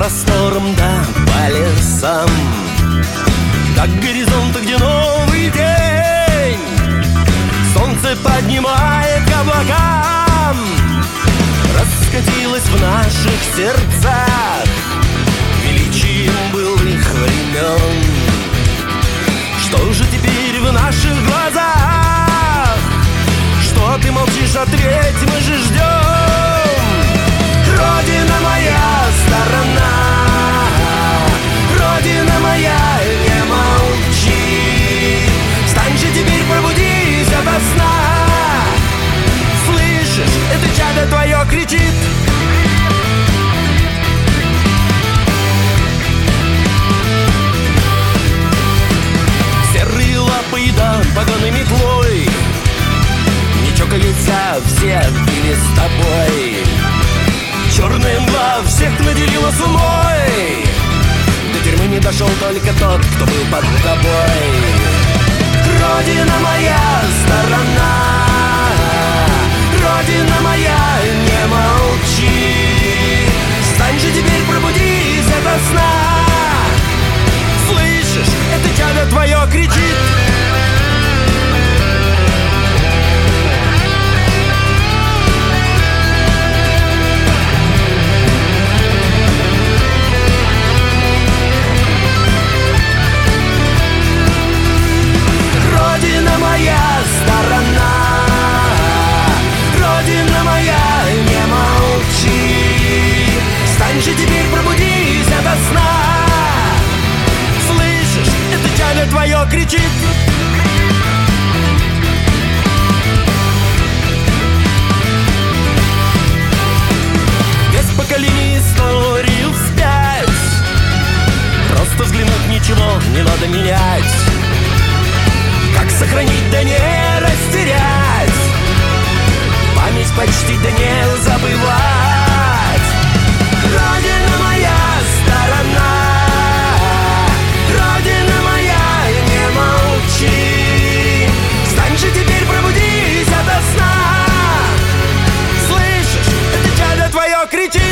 просторам да по лесам, до горизонта, где новый день. Солнце поднимает к облакам, раскатилось в наших сердцах величием былых времен. Что же теперь в наших глазах? Что ты молчишь? Ответь, мы же ждем. Родина моя сторона, Родина моя, не молчи. Встань же теперь, пробудись ото сна. Слышишь, это чадо твое кричит. Серые лапы и да погоны метлой не чокаются, все пили с тобой. Черная мгла всех наделила с умой. До тюрьмы не дошел только тот, кто был под тобой. Родина моя сторона, Родина моя, не молчи. Встань же теперь, пробудись ото сна. Слышишь, это чадо твое кричит. Родина моя сторона, Родина моя, не молчи. Встань же теперь, пробудись ото сна. Слышишь, это чадо твое кричит. Весь поколений историю вспять. Просто взглянуть, ничего не надо менять. Как сохранить, да не растерять, память почтить, да не забывать. Родина моя сторона, Родина моя, не молчи. Встань же теперь, пробудись ото сна. Слышишь, это чадо твое кричит.